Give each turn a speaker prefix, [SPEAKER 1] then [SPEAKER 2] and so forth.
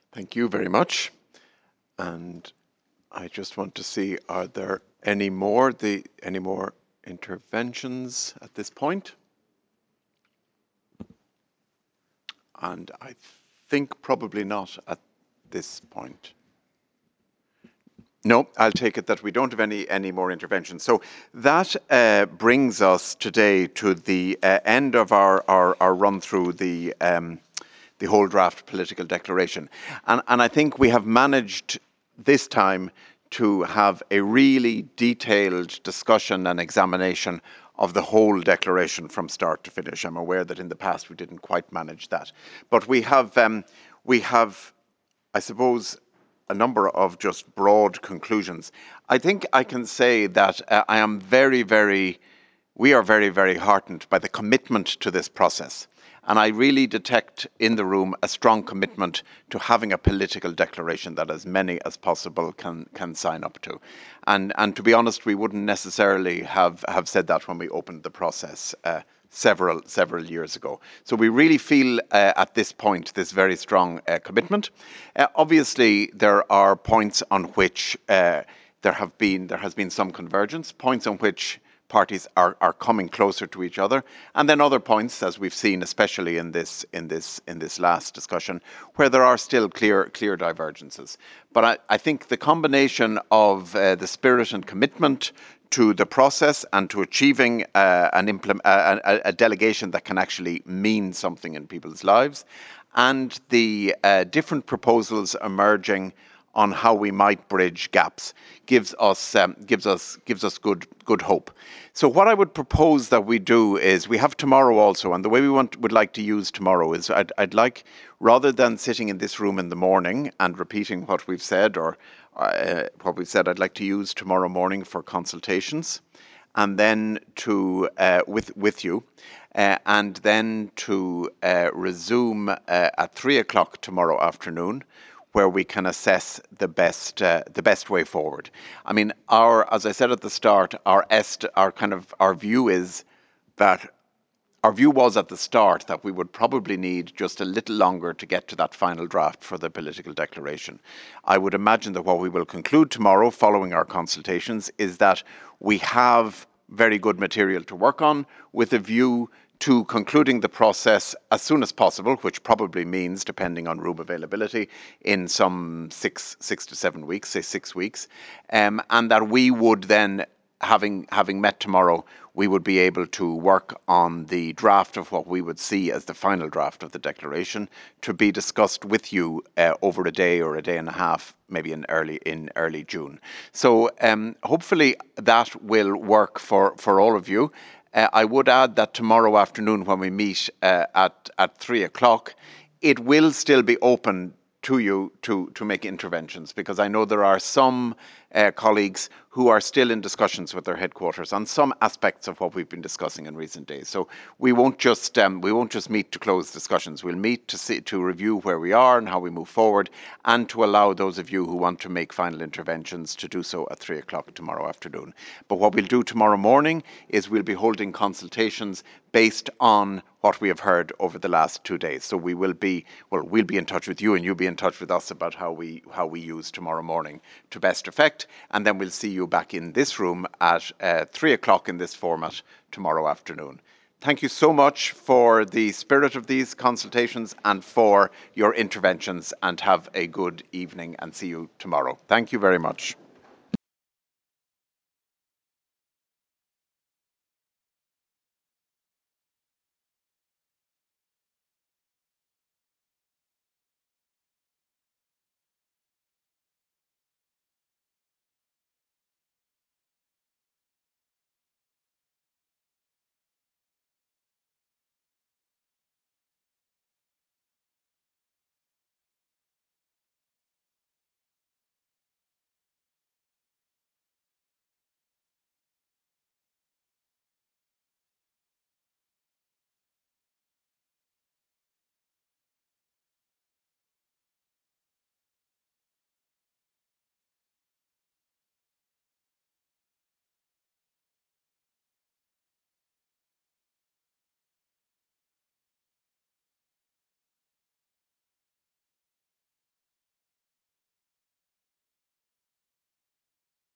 [SPEAKER 1] Thank you very much. And I just want to see, are there any more interventions at this point? And I think probably not at this point. No, I'll take it that we don't have any more interventions. So that brings us today to the end of our run through the whole draft political declaration. And I think we have managed this time to have a really detailed discussion and examination of the whole declaration from start to finish. I'm aware that in the past we didn't quite manage that. But we have, I suppose, a number of just broad conclusions. I think I can say that we are very, very heartened by the commitment to this process. And I really detect in the room a strong commitment to having a political declaration that as many as possible can sign up to. And to be honest, we wouldn't necessarily have said that when we opened the process several years ago. So we really feel at this point this very strong commitment. Obviously, there are points on which there has been some convergence, points on which parties are coming closer to each other, and then other points, as we've seen, especially in this last discussion, where there are still clear divergences. But I think the combination of the spirit and commitment to the process and to achieving a delegation that can actually mean something in people's lives, and the different proposals emerging on how we might bridge gaps gives us good hope. So what I would propose that we do is we have tomorrow also, and the way we would like to use tomorrow is I'd like, rather than sitting in this room in the morning and repeating what we've said or I'd like to use tomorrow morning for consultations, and then to with you, and then to resume at 3 o'clock tomorrow afternoon, where we can assess the best way forward. I mean, as I said at the start, our view is that our view was at the start that we would probably need just a little longer to get to that final draft for the political declaration. I would imagine that what we will conclude tomorrow, following our consultations, is that we have very good material to work on with a view to concluding the process as soon as possible, which probably means, depending on room availability, in some 6 to 7 weeks, say 6 weeks, and that we would then, having met tomorrow, we would be able to work on the draft of what we would see as the final draft of the declaration to be discussed with you over a day or a day and a half, maybe in early June. So hopefully that will work for all of you. I would add that tomorrow afternoon when we meet at 3 o'clock, it will still be open to you to make interventions, because I know there are some colleagues who are still in discussions with their headquarters on some aspects of what we've been discussing in recent days. So we won't just meet to close discussions. We'll meet to review where we are and how we move forward, and to allow those of you who want to make final interventions to do so at 3 o'clock tomorrow afternoon. But what we'll do tomorrow morning is we'll be holding consultations based on what we have heard over the last 2 days. So we'll be in touch with you, and you'll be in touch with us about how we use tomorrow morning to best effect, and then we'll see you back in this room at 3 o'clock in this format tomorrow afternoon. Thank you so much for the spirit of these consultations and for your interventions, and have a good evening, and see you tomorrow. Thank you very much.